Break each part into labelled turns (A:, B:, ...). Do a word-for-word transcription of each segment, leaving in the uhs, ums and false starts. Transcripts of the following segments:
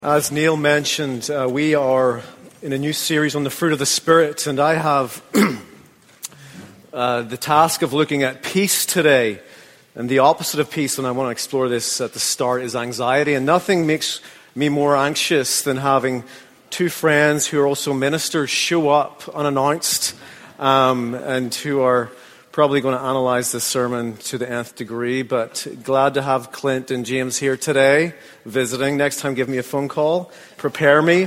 A: As Neil mentioned, uh, we are in a new series on the fruit of the Spirit, and I have uh, the task of looking at peace today. And the opposite of peace, and I want to explore this at the start, is anxiety. And nothing makes me more anxious than having two friends who are also ministers show up unannounced um, and who are probably going to analyze this sermon to the nth degree, but glad to have Clint and James here today visiting. Next time, give me a phone call. Prepare me.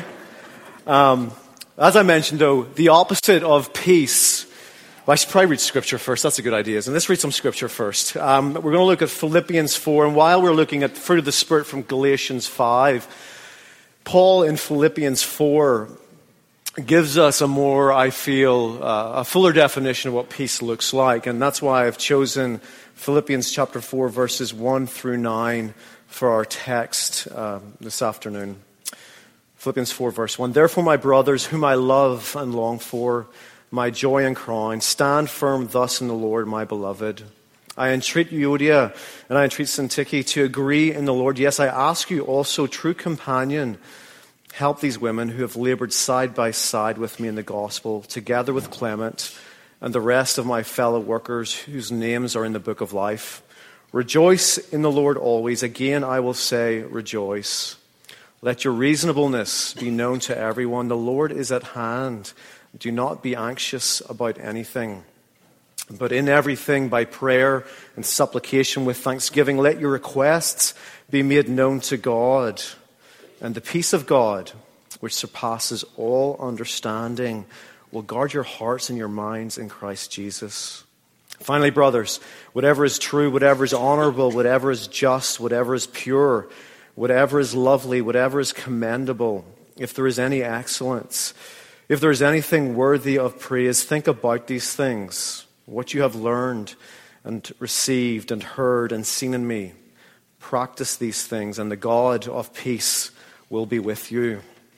A: Um, as I mentioned, though, the opposite of peace. Well, I should probably read Scripture first. That's a good idea. And let's read some Scripture first. Um, we're going to look at Philippians four, and while we're looking at the fruit of the Spirit from Galatians five, Paul in Philippians four gives us a more, I feel, uh, a fuller definition of what peace looks like. And that's why I've chosen Philippians chapter four, verses one through nine for our text uh, this afternoon. Philippians four, verse one. Therefore, my brothers, whom I love and long for, my joy and crown, stand firm thus in the Lord, my beloved. I entreat Euodia and I entreat Syntyche to agree in the Lord. Yes, I ask you also, true companion, help these women who have labored side by side with me in the gospel, together with Clement and the rest of my fellow workers whose names are in the book of life. Rejoice in the Lord always. Again, I will say, rejoice. Let your reasonableness be known to everyone. The Lord is at hand. Do not be anxious about anything, but in everything by prayer and supplication with thanksgiving, let your requests be made known to God. And the peace of God, which surpasses all understanding, will guard your hearts and your minds in Christ Jesus. Finally, brothers, whatever is true, whatever is honorable, whatever is just, whatever is pure, whatever is lovely, whatever is commendable, if there is any excellence, if there is anything worthy of praise, think about these things, what you have learned and received and heard and seen in me. Practice these things, and the God of peace will be with you.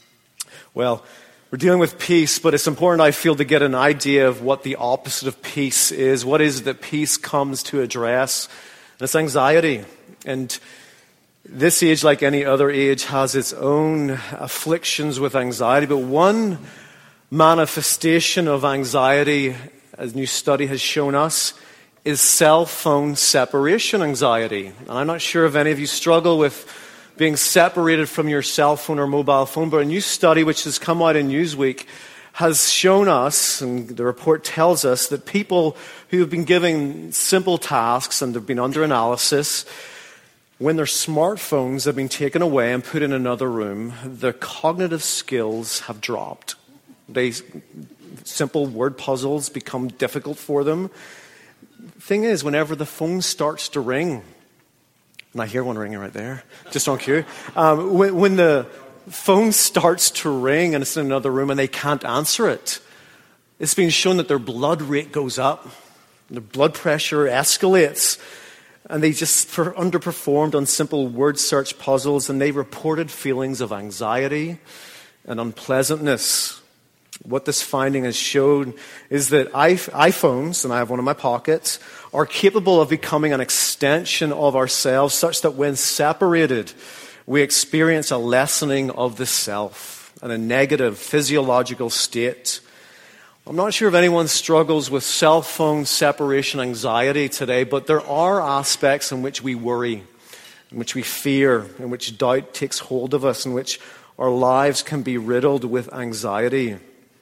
A: Well, we're dealing with peace, but it's important, I feel, to get an idea of what the opposite of peace is. What is it that peace comes to address? And it's anxiety. And this age, like any other age, has its own afflictions with anxiety. But one manifestation of anxiety, as new study has shown us, is cell phone separation anxiety. And I'm not sure if any of you struggle with being separated from your cell phone or mobile phone, but a new study which has come out in Newsweek has shown us, and the report tells us, that people who have been given simple tasks and have been under analysis, when their smartphones have been taken away and put in another room, their cognitive skills have dropped. They, simple word puzzles become difficult for them. Thing is, whenever the phone starts to ring, and I hear one ringing right there, just on cue. Um, when, when the phone starts to ring and it's in another room and they can't answer it, it's been shown that their blood rate goes up, their blood pressure escalates, and they just per- underperformed on simple word search puzzles, and they reported feelings of anxiety and unpleasantness. What this finding has shown is that iPhones, and I have one in my pocket, are capable of becoming an extension of ourselves, such that when separated, we experience a lessening of the self and a negative physiological state. I'm not sure if anyone struggles with cell phone separation anxiety today, but there are aspects in which we worry, in which we fear, in which doubt takes hold of us, in which our lives can be riddled with anxiety.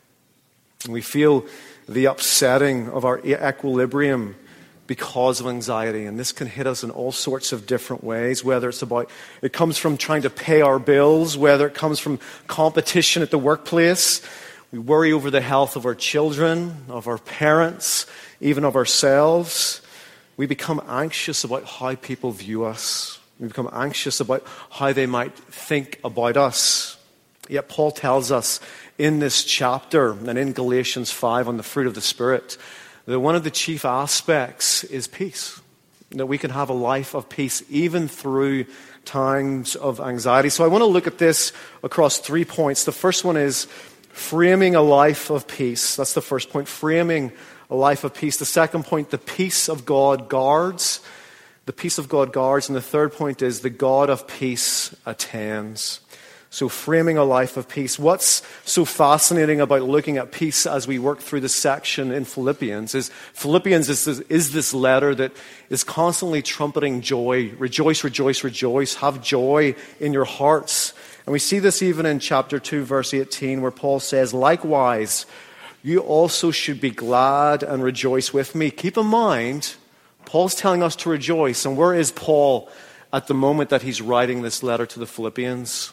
A: We feel the upsetting of our equilibrium because of anxiety, and this can hit us in all sorts of different ways, whether it's about, it comes from trying to pay our bills, whether it comes from competition at the workplace. We worry over the health of our children, of our parents, even of ourselves. We become anxious about how people view us. We become anxious about how they might think about us. Yet Paul tells us in this chapter and in Galatians five on the fruit of the Spirit that one of the chief aspects is peace. That we can have a life of peace even through times of anxiety. So I want to look at this across three points. The first one is framing a life of peace. That's the first point, framing a life of peace. The second point, the peace of God guards. The peace of God guards. And the third point is the God of peace attends. So framing a life of peace. What's so fascinating about looking at peace as we work through this section in Philippians is Philippians is this, is this letter that is constantly trumpeting joy. Rejoice, rejoice, rejoice. Have joy in your hearts. And we see this even in chapter two, verse eighteen, where Paul says, likewise, you also should be glad and rejoice with me. Keep in mind, Paul's telling us to rejoice. And where is Paul at the moment that he's writing this letter to the Philippians?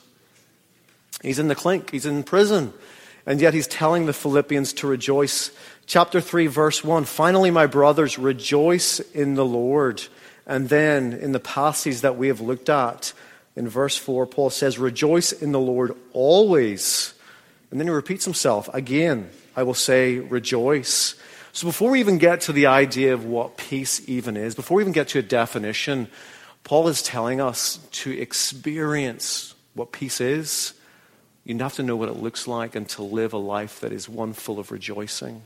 A: He's in the clink. He's in prison. And yet he's telling the Philippians to rejoice. Chapter three, verse one. Finally, my brothers, rejoice in the Lord. And then in the passage that we have looked at, in verse four, Paul says, rejoice in the Lord always. And then he repeats himself. Again, I will say rejoice. So before we even get to the idea of what peace even is, before we even get to a definition, Paul is telling us to experience what peace is. You have to know what it looks like and to live a life that is one full of rejoicing.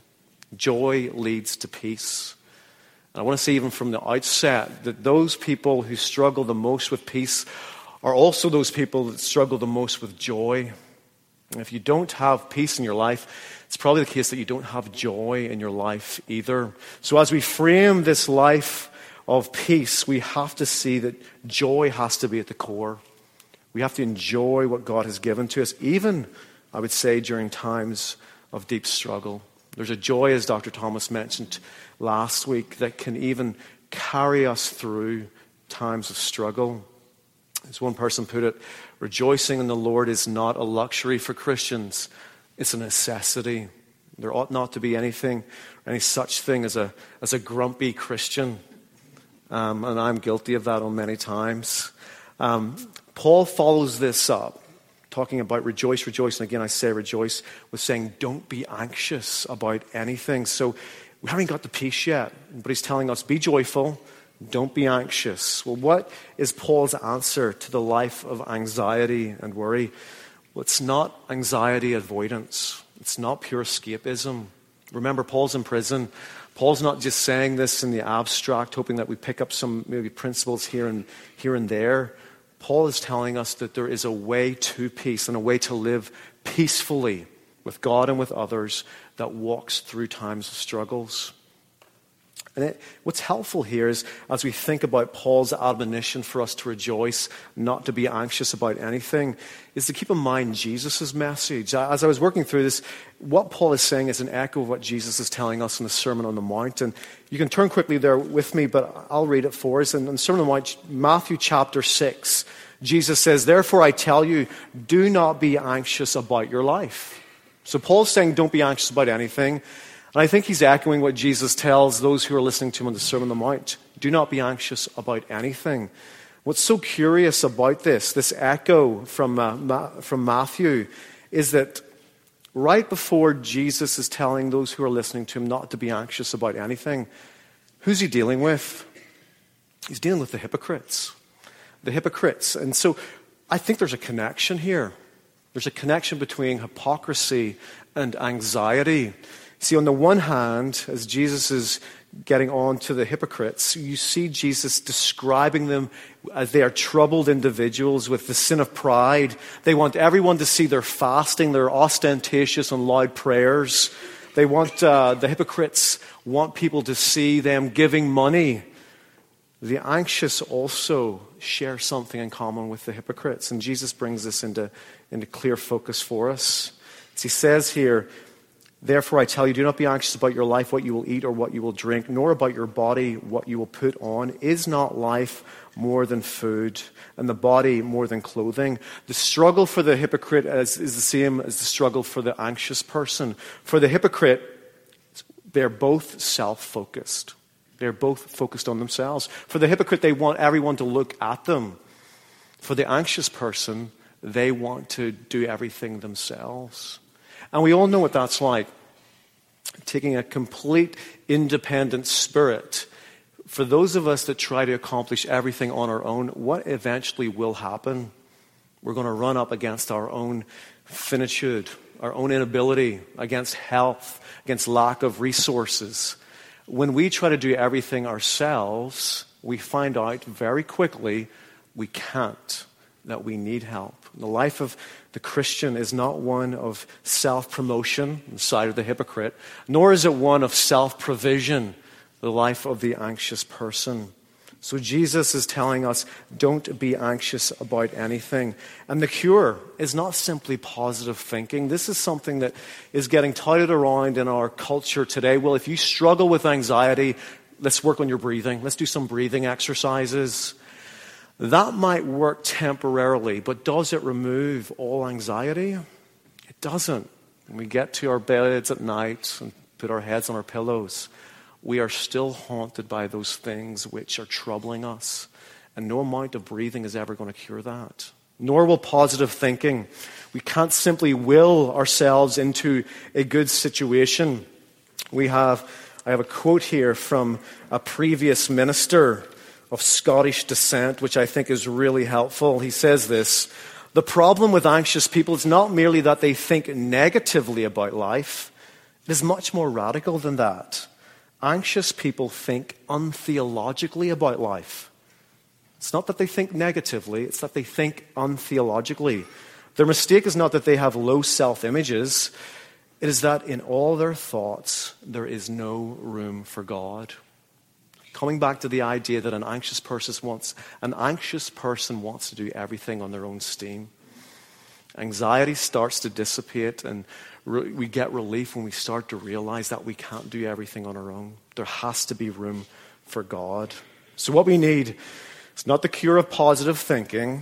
A: Joy leads to peace. And I want to say even from the outset that those people who struggle the most with peace are also those people that struggle the most with joy. And if you don't have peace in your life, it's probably the case that you don't have joy in your life either. So as we frame this life of peace, we have to see that joy has to be at the core. We have to enjoy what God has given to us, even, I would say, during times of deep struggle. There's a joy, as Doctor Thomas mentioned last week, that can even carry us through times of struggle. As one person put it, rejoicing in the Lord is not a luxury for Christians. It's a necessity. There ought not to be anything, any such thing as a, as a grumpy Christian. Um, and I'm guilty of that on many times. Um, Paul follows this up, talking about rejoice, rejoice. And again, I say rejoice, with saying don't be anxious about anything. So we haven't got the peace yet, but he's telling us be joyful, don't be anxious. Well, what is Paul's answer to the life of anxiety and worry? Well, it's not anxiety avoidance. It's not pure escapism. Remember, Paul's in prison. Paul's not just saying this in the abstract, hoping that we pick up some maybe principles here and here and there. Paul is telling us that there is a way to peace and a way to live peacefully with God and with others that walks through times of struggles. And it, what's helpful here is, as we think about Paul's admonition for us to rejoice, not to be anxious about anything, is to keep in mind Jesus' message. As I was working through this, what Paul is saying is an echo of what Jesus is telling us in the Sermon on the Mount. And you can turn quickly there with me, but I'll read it for us. In the Sermon on the Mount, Matthew chapter six, Jesus says, therefore I tell you, do not be anxious about your life. So Paul's saying don't be anxious about anything. And I think he's echoing what Jesus tells those who are listening to him on the Sermon on the Mount. Do not be anxious about anything. What's so curious about this, this echo from, uh, Ma- from Matthew, is that right before Jesus is telling those who are listening to him not to be anxious about anything, who's he dealing with? He's dealing with the hypocrites. The hypocrites. And so I think there's a connection here. There's a connection between hypocrisy and anxiety. See, on the one hand, as Jesus is getting on to the hypocrites, you see Jesus describing them as they are troubled individuals with the sin of pride. They want everyone to see their fasting, their ostentatious and loud prayers. They want, uh, the hypocrites want people to see them giving money. The anxious also share something in common with the hypocrites, and Jesus brings this into, into clear focus for us. As he says here, therefore I tell you, do not be anxious about your life, what you will eat or what you will drink, nor about your body, what you will put on. Is not life more than food, and the body more than clothing? The struggle for the hypocrite is, is the same as the struggle for the anxious person. For the hypocrite, they're both self-focused. They're both focused on themselves. For the hypocrite, they want everyone to look at them. For the anxious person, they want to do everything themselves. And we all know what that's like. Taking a complete independent spirit. For those of us that try to accomplish everything on our own, what eventually will happen? We're going to run up against our own finitude, our own inability, against health, against lack of resources. When we try to do everything ourselves, we find out very quickly we can't, that we need help. The life of The Christian is not one of self-promotion, the side of the hypocrite, nor is it one of self-provision, the life of the anxious person. So Jesus is telling us, don't be anxious about anything. And the cure is not simply positive thinking. This is something that is getting touted around in our culture today. Well, if you struggle with anxiety, let's work on your breathing. Let's do some breathing exercises. That might work temporarily, but does it remove all anxiety? It doesn't. When we get to our beds at night and put our heads on our pillows, we are still haunted by those things which are troubling us. And no amount of breathing is ever going to cure that. Nor will positive thinking. We can't simply will ourselves into a good situation. We have, I have a quote here from a previous minister of Scottish descent, which I think is really helpful. He says this: the problem with anxious people is not merely that they think negatively about life. It is much more radical than that. Anxious people think untheologically about life. It's not that they think negatively, it's that they think untheologically. Their mistake is not that they have low self-images. It is that in all their thoughts, there is no room for God. Coming back to the idea that an anxious person wants, an anxious person wants to do everything on their own steam. Anxiety starts to dissipate, and re- we get relief when we start to realize that we can't do everything on our own. There has to be room for God. So what we need is not the cure of positive thinking,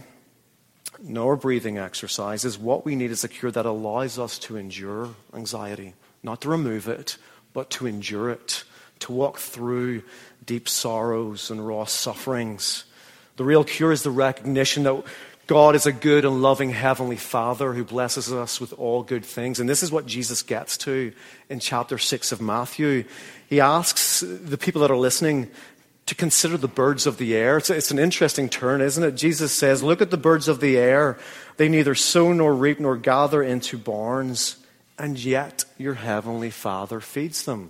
A: nor breathing exercises. What we need is a cure that allows us to endure anxiety, not to remove it, but to endure it, to walk through deep sorrows and raw sufferings. The real cure is the recognition that God is a good and loving Heavenly Father who blesses us with all good things. And this is what Jesus gets to in chapter six of Matthew. He asks the people that are listening to consider the birds of the air. It's, it's an interesting turn, isn't it? Jesus says, look at the birds of the air. They neither sow nor reap nor gather into barns, and yet your Heavenly Father feeds them.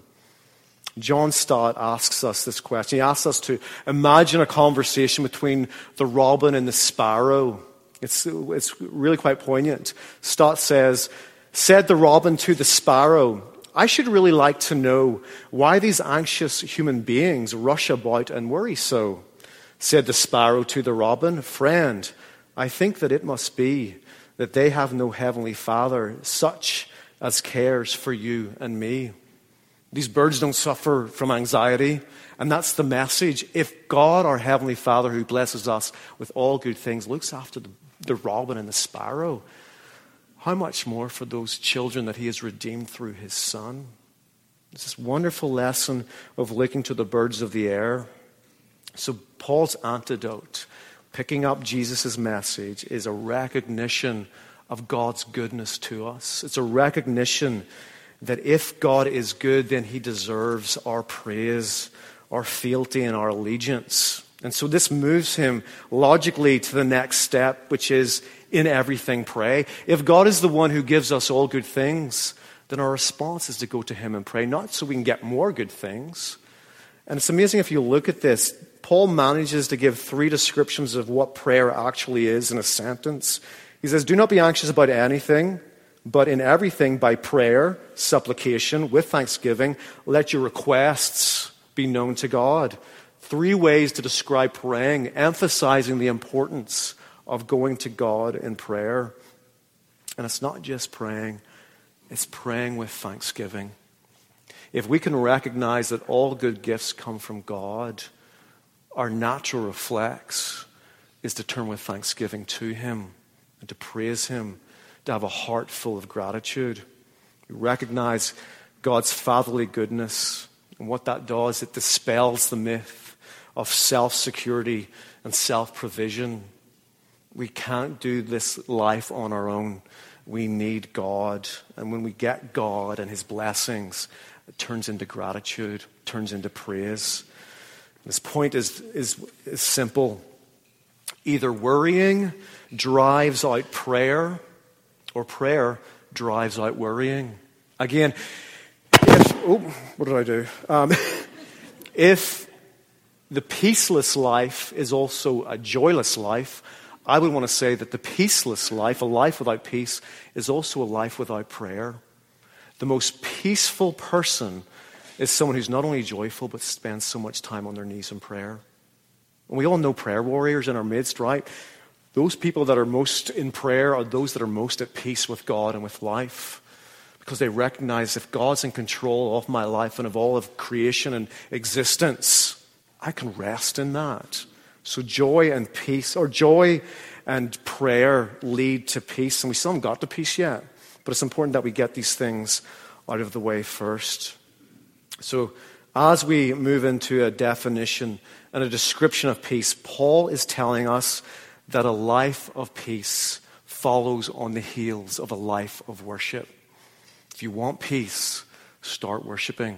A: John Stott asks us this question. He asks us to imagine a conversation between the robin and the sparrow. It's, it's really quite poignant. Stott says, said the robin to the sparrow, I should really like to know why these anxious human beings rush about and worry so. Said the sparrow to the robin, friend, I think that it must be that they have no Heavenly Father, such as cares for you and me. These birds don't suffer from anxiety, and that's the message. If God, our Heavenly Father, who blesses us with all good things, looks after the, the robin and the sparrow, how much more for those children that He has redeemed through His Son? It's this wonderful lesson of looking to the birds of the air. So Paul's antidote, picking up Jesus' message, is a recognition of God's goodness to us. It's a recognition that if God is good, then He deserves our praise, our fealty, and our allegiance. And so this moves him logically to the next step, which is in everything pray. If God is the one who gives us all good things, then our response is to go to Him and pray, not so we can get more good things. And it's amazing if you look at this, Paul manages to give three descriptions of what prayer actually is in a sentence. He says, do not be anxious about anything, but in everything by prayer, supplication, with thanksgiving, let your requests be known to God. Three ways to describe praying, emphasizing the importance of going to God in prayer. And it's not just praying, it's praying with thanksgiving. If we can recognize that all good gifts come from God, our natural reflex is to turn with thanksgiving to Him and to praise Him, to have a heart full of gratitude. We recognize God's fatherly goodness, and what that does, it dispels the myth of self-security and self-provision. We can't do this life on our own. We need God, and when we get God and His blessings, it turns into gratitude, turns into praise. This point is, is, is simple. Either worrying drives out prayer, or prayer drives out worrying. Again, if, oh, what did I do? Um, if the peaceless life is also a joyless life, I would want to say that the peaceless life, a life without peace, is also a life without prayer. The most peaceful person is someone who's not only joyful, but spends so much time on their knees in prayer. And we all know prayer warriors in our midst, right? Those people that are most in prayer are those that are most at peace with God and with life, because they recognize if God's in control of my life and of all of creation and existence, I can rest in that. So joy and peace, or joy and prayer lead to peace. And we still haven't got to peace yet, but it's important that we get these things out of the way first. So as we move into a definition and a description of peace, Paul is telling us that a life of peace follows on the heels of a life of worship. If you want peace, start worshiping.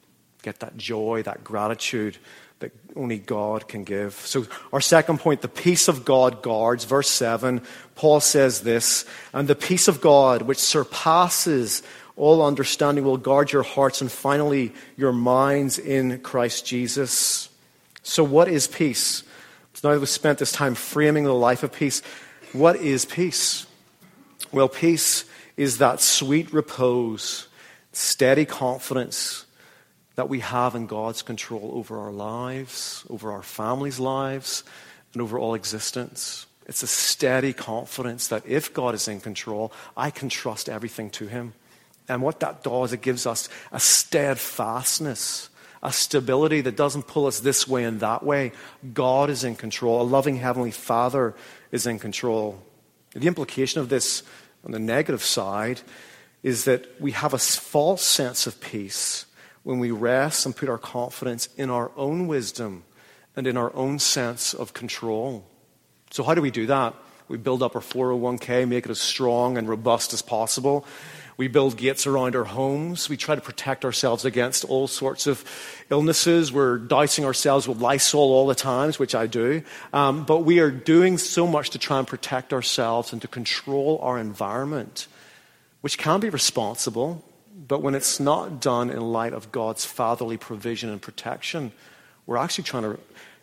A: Get that joy, that gratitude that only God can give. So our second point, the peace of God guards. Verse seven, Paul says this, and the peace of God, which surpasses all understanding, will guard your hearts and finally your minds in Christ Jesus. So what is peace? So now that we've spent this time framing the life of peace, what is peace? Well, peace is that sweet repose, steady confidence that we have in God's control over our lives, over our families' lives, and over all existence. It's a steady confidence that if God is in control, I can trust everything to Him. And what that does, it gives us a steadfastness, a stability that doesn't pull us this way and that way. God is in control. A loving Heavenly Father is in control. The implication of this on the negative side is that we have a false sense of peace when we rest and put our confidence in our own wisdom and in our own sense of control. So how do we do that? We build up our four oh one k, make it as strong and robust as possible. We build gates around our homes. We try to protect ourselves against all sorts of illnesses. We're dousing ourselves with Lysol all the times, which I do. Um, but we are doing so much to try and protect ourselves and to control our environment, which can be responsible. But when it's not done in light of God's fatherly provision and protection, we're actually trying to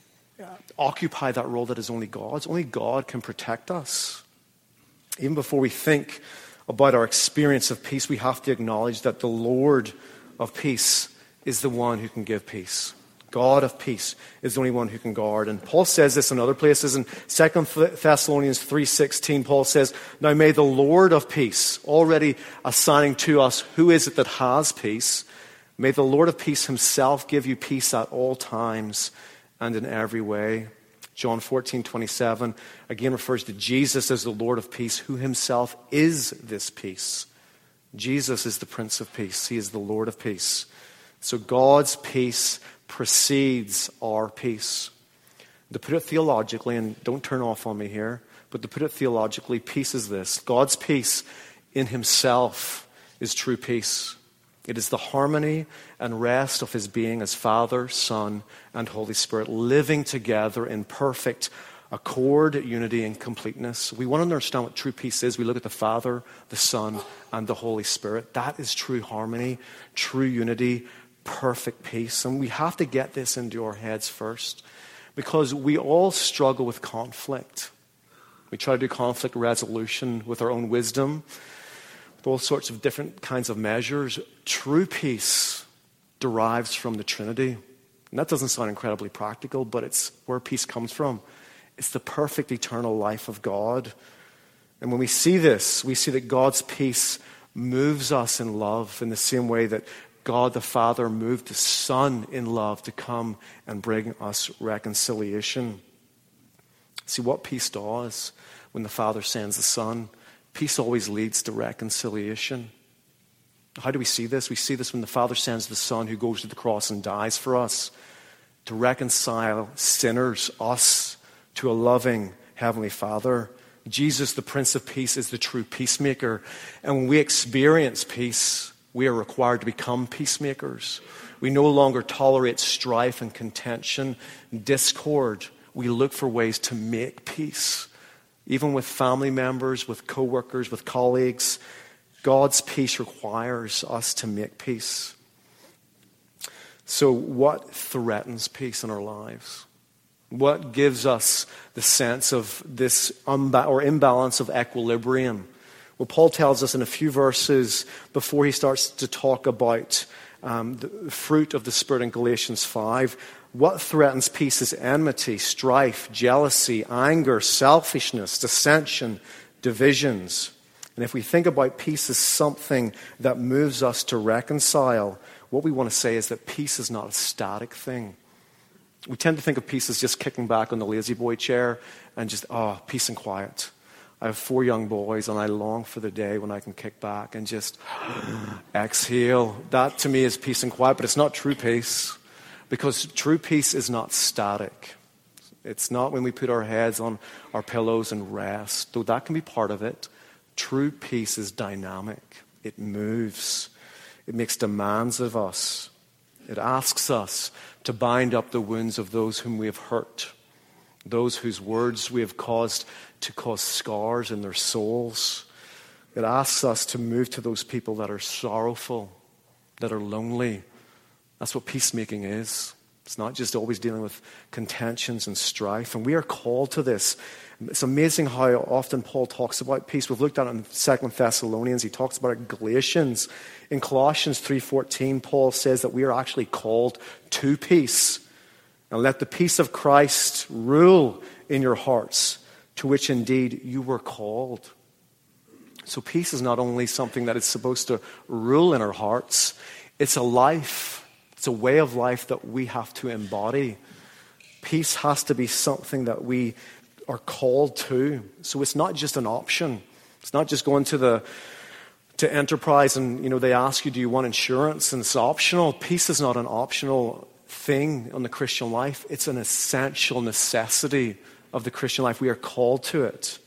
A: occupy that role that is only God's. Only God can protect us. Even before we think about our experience of peace, we have to acknowledge that the Lord of peace is the one who can give peace. God of peace is the only one who can guard. And Paul says this in other places. In Second Thessalonians three sixteen, Paul says, now may the Lord of peace, already assigning to us who is it that has peace, may the Lord of peace himself give you peace at all times and in every way. John fourteen twenty-seven again refers to Jesus as the Lord of peace, who himself is this peace. Jesus is the Prince of Peace. He is the Lord of peace. So God's peace precedes our peace. To put it theologically, and don't turn off on me here, but to put it theologically, peace is this. God's peace in himself is true peace. It is the harmony and rest of his being as Father, Son, and Holy Spirit living together in perfect accord, unity, and completeness. We want to understand what true peace is. We look at the Father, the Son, and the Holy Spirit. That is true harmony, true unity, perfect peace. And we have to get this into our heads first, because we all struggle with conflict. We try to do conflict resolution with our own wisdom, with all sorts of different kinds of measures. True peace derives from the Trinity. And that doesn't sound incredibly practical, but it's where peace comes from. It's the perfect eternal life of God. And when we see this, we see that God's peace moves us in love in the same way that God the Father moved the Son in love to come and bring us reconciliation. See what peace does when the Father sends the Son. Peace always leads to reconciliation. How do we see this? We see this when the Father sends the Son who goes to the cross and dies for us to reconcile sinners, us, to a loving Heavenly Father. Jesus, the Prince of Peace, is the true peacemaker. And when we experience peace, we are required to become peacemakers. We no longer tolerate strife and contention, discord. We look for ways to make peace. Even with family members, with co-workers, with colleagues, God's peace requires us to make peace. So what threatens peace in our lives? What gives us the sense of this unba- or imbalance of equilibrium? Well, Paul tells us in a few verses before he starts to talk about um, the fruit of the Spirit in Galatians five. What threatens peace is enmity, strife, jealousy, anger, selfishness, dissension, divisions. And if we think about peace as something that moves us to reconcile, what we want to say is that peace is not a static thing. We tend to think of peace as just kicking back on the lazy boy chair and just, oh, peace and quiet. I have four young boys, and I long for the day when I can kick back and just exhale. That, to me, is peace and quiet, but it's not true peace. Because true peace is not static. It's not when we put our heads on our pillows and rest, though that can be part of it. True peace is dynamic. It moves. It makes demands of us. It asks us to bind up the wounds of those whom we have hurt, those whose words we have caused to cause scars in their souls. It asks us to move to those people that are sorrowful, that are lonely. That's what peacemaking is. It's not just always dealing with contentions and strife. And we are called to this. It's amazing how often Paul talks about peace. We've looked at it in Second Thessalonians. He talks about it in Galatians. In Colossians three fourteen, Paul says that we are actually called to peace. And let the peace of Christ rule in your hearts, to which indeed you were called. So peace is not only something that is supposed to rule in our hearts, it's a life. It's a way of life that we have to embody. Peace has to be something that we are called to. So it's not just an option. It's not just going to the to Enterprise and, you know, they ask you, do you want insurance? And it's optional. Peace is not an optional thing on the Christian life. It's an essential necessity of the Christian life. We are called to it.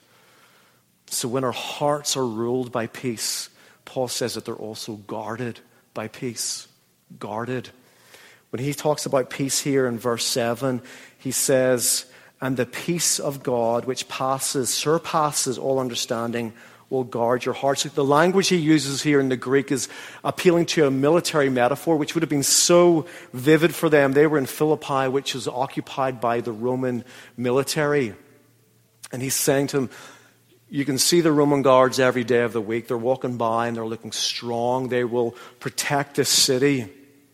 A: So when our hearts are ruled by peace, Paul says that they're also guarded by peace. Guarded. When he talks about peace here in verse seven, he says, and the peace of God, which passes, surpasses all understanding, will guard your hearts. The language he uses here in the Greek is appealing to a military metaphor, which would have been so vivid for them. They were in Philippi, which was occupied by the Roman military. And he's saying to them, you can see the Roman guards every day of the week. They're walking by and they're looking strong. They will protect this city.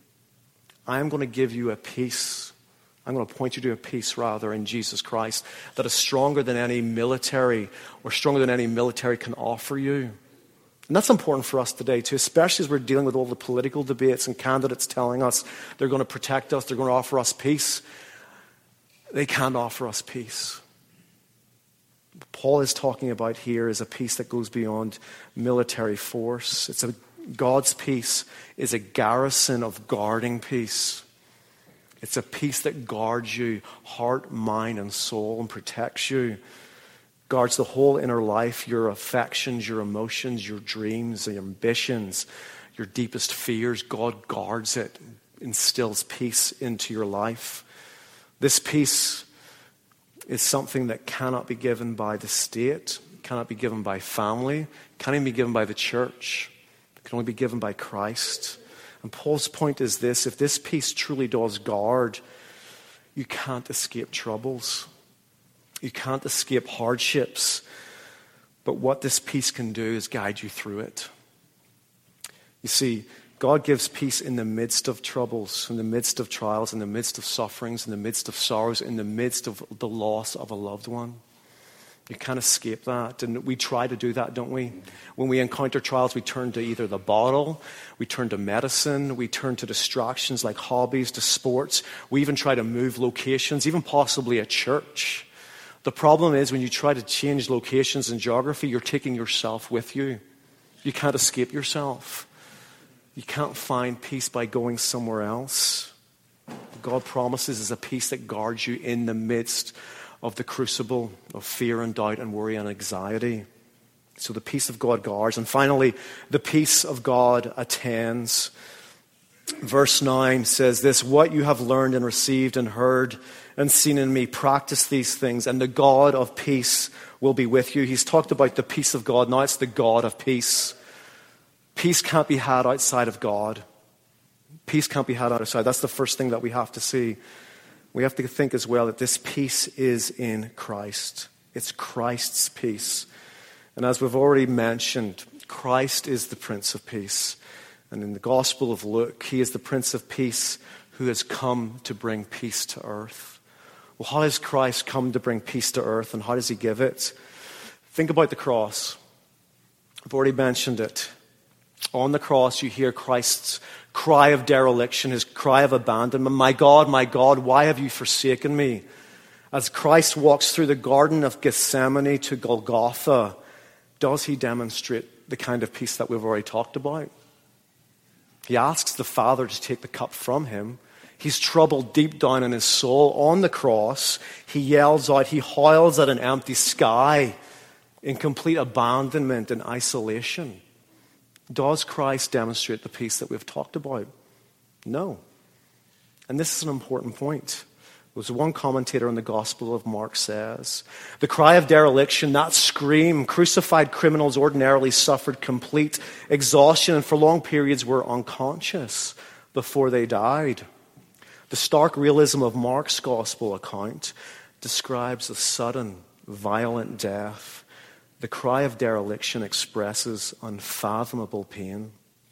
A: I am going to give you a peace. I'm going to point you to a peace, rather, in Jesus Christ that is stronger than any military or stronger than any military can offer you. And that's important for us today, too, especially as we're dealing with all the political debates and candidates telling us they're going to protect us, they're going to offer us peace. They can't offer us peace. What Paul is talking about here is a peace that goes beyond military force. It's a God's peace is a garrison of guarding peace. It's a peace that guards you, heart, mind, and soul, and protects you. Guards the whole inner life, your affections, your emotions, your dreams, your ambitions, your deepest fears. God guards it, instills peace into your life. This peace is something that cannot be given by the state, cannot be given by family, can't even be given by the church. It can only be given by Christ. And Paul's point is this: if this peace truly does guard, you can't escape troubles. You can't escape hardships. But what this peace can do is guide you through it. You see, God gives peace in the midst of troubles, in the midst of trials, in the midst of sufferings, in the midst of sorrows, in the midst of the loss of a loved one. You can't escape that. And we try to do that, don't we? When we encounter trials, we turn to either the bottle, we turn to medicine, we turn to distractions like hobbies, to sports. We even try to move locations, even possibly a church. The problem is when you try to change locations and geography, you're taking yourself with you. You can't escape yourself. You can't find peace by going somewhere else. What God promises is a peace that guards you in the midst of the crucible of fear and doubt and worry and anxiety. So the peace of God guards. And finally, the peace of God attends. Verse nine says this: what you have learned and received and heard and seen in me, practice these things, and the God of peace will be with you. He's talked about the peace of God. Now it's the God of peace. Peace can't be had outside of God. Peace can't be had outside. That's the first thing that we have to see. we have to think as well that this peace is in Christ. It's Christ's peace. And as we've already mentioned, Christ is the Prince of Peace. And in the Gospel of Luke, he is the Prince of Peace who has come to bring peace to earth. Well, how has Christ come to bring peace to earth, and how does he give it? Think about the cross. I've already mentioned it. On the cross, you hear Christ's cry of dereliction, his cry of abandonment. My God, my God, why have you forsaken me? As Christ walks through the Garden of Gethsemane to Golgotha, does he demonstrate the kind of peace that we've already talked about? He asks the Father to take the cup from him. He's troubled deep down in his soul. On the cross, he yells out, he howls at an empty sky in complete abandonment and isolation. Does Christ demonstrate the peace that we've talked about? No. And this is an important point. As one commentator on the Gospel of Mark says, the cry of dereliction, that scream, crucified criminals ordinarily suffered complete exhaustion and for long periods were unconscious before they died. The stark realism of Mark's Gospel account describes a sudden, violent death. The cry of dereliction expresses unfathomable pain.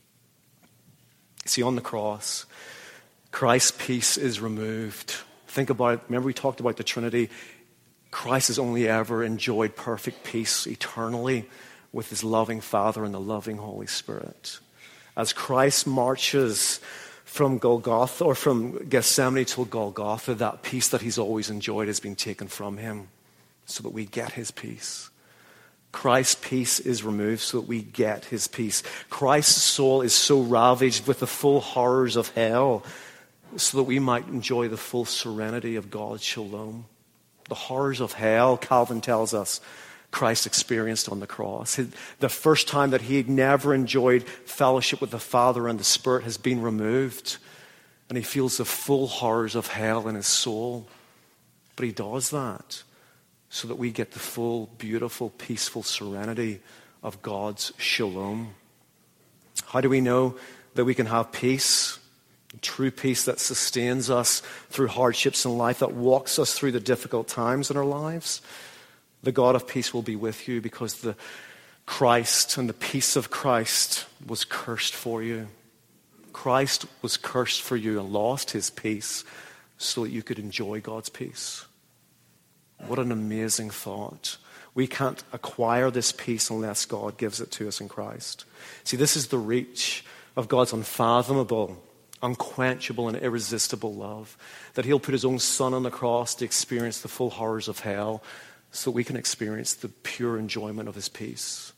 A: See, on the cross, Christ's peace is removed. Think about it. Remember we talked about the Trinity. Christ has only ever enjoyed perfect peace eternally with his loving Father and the loving Holy Spirit. As Christ marches from Golgotha, or from Gethsemane to Golgotha, that peace that he's always enjoyed has been taken from him so that we get his peace. Christ's peace is removed so that we get his peace. Christ's soul is so ravaged with the full horrors of hell so that we might enjoy the full serenity of God's shalom. The horrors of hell, Calvin tells us, Christ experienced on the cross. The first time that he had never enjoyed fellowship with the Father and the Spirit has been removed. And he feels the full horrors of hell in his soul. But he does that so that we get the full, beautiful, peaceful serenity of God's shalom. How do we know that we can have peace? True peace that sustains us through hardships in life, that walks us through the difficult times in our lives. The God of peace will be with you because the Christ and the peace of Christ was cursed for you. Christ was cursed for you and lost his peace so that you could enjoy God's peace. What an amazing thought. We can't acquire this peace unless God gives it to us in Christ. See, this is the reach of God's unfathomable, unquenchable and irresistible love, that he'll put his own Son on the cross to experience the full horrors of hell so we can experience the pure enjoyment of his peace.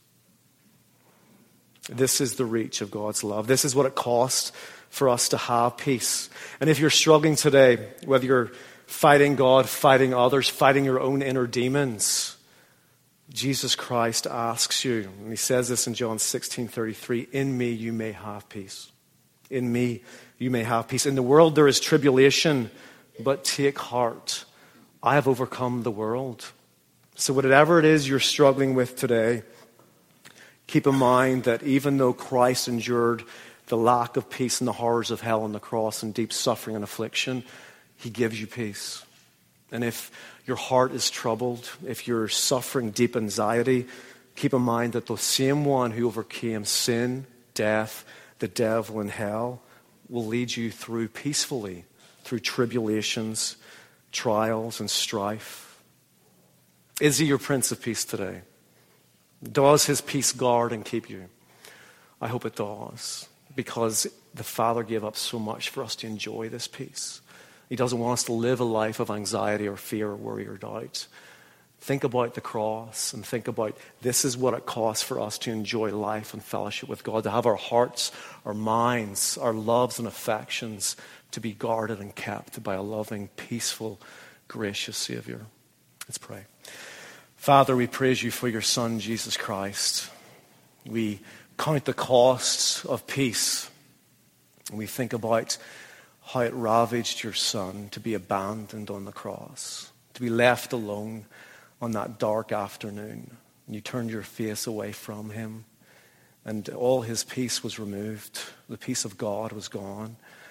A: This is the reach of God's love. This is what it costs for us to have peace. And if you're struggling today, whether you're fighting God, fighting others, fighting your own inner demons, Jesus Christ asks you, and he says this in John sixteen thirty-three, in me you may have peace. In me you may have peace. In the world there is tribulation, but take heart. I have overcome the world. So whatever it is you're struggling with today, keep in mind that even though Christ endured the lack of peace and the horrors of hell on the cross and deep suffering and affliction, he gives you peace. And if your heart is troubled, if you're suffering deep anxiety, keep in mind that the same one who overcame sin, death, the devil, and hell will lead you through peacefully, through tribulations, trials, and strife. Is he your Prince of Peace today? Does his peace guard and keep you? I hope it does, because the Father gave up so much for us to enjoy this peace. He doesn't want us to live a life of anxiety or fear or worry or doubt. Think about the cross and think about this is what it costs for us to enjoy life and fellowship with God, to have our hearts, our minds, our loves and affections to be guarded and kept by a loving, peaceful, gracious Savior. Let's pray. Father, we praise you for your Son, Jesus Christ. We count the costs of peace. And we think about how it ravaged your Son to be abandoned on the cross, to be left alone on that dark afternoon. You turned your face away from him, and all his peace was removed. The peace of God was gone.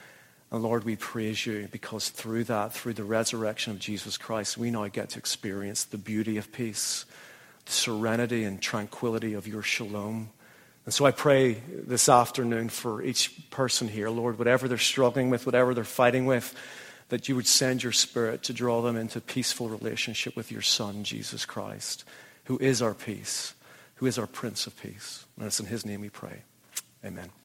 A: And Lord, we praise you because through that, through the resurrection of Jesus Christ, we now get to experience the beauty of peace, the serenity and tranquility of your shalom. And so I pray this afternoon for each person here, Lord, whatever they're struggling with, whatever they're fighting with, that you would send your Spirit to draw them into peaceful relationship with your Son, Jesus Christ, who is our peace, who is our Prince of Peace. And it's in his name we pray. Amen.